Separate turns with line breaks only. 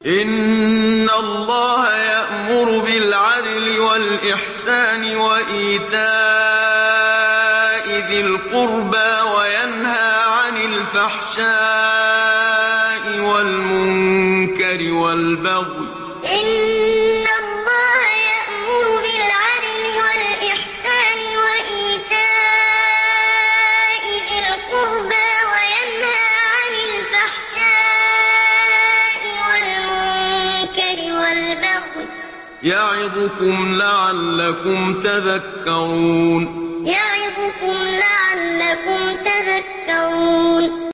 إن الله يأمر بالعدل والإحسان وإيتاء ذي القربى وينهى عن الفحشاء والمنكر والبغي يعظكم لعلكم تذكرون